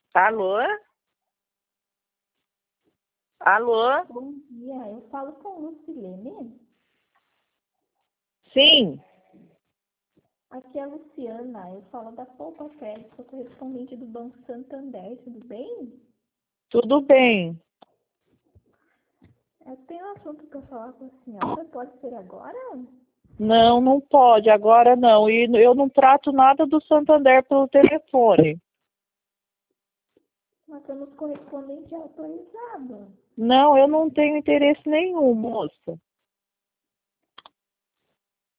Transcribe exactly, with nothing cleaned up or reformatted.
Alô? Alô? Bom dia, eu falo com Lucilene. Sim, Aqui é a Luciana, eu falo da Poupa Crédito, sou correspondente do Banco Santander, tudo bem? tudo bem. Eu tenho um assunto para falar com a senhora, pode ser agora? Não, não pode, agora não. E eu não trato nada do Santander pelo telefone. Nós temos correspondente autorizado. Não, eu não tenho interesse nenhum, moça.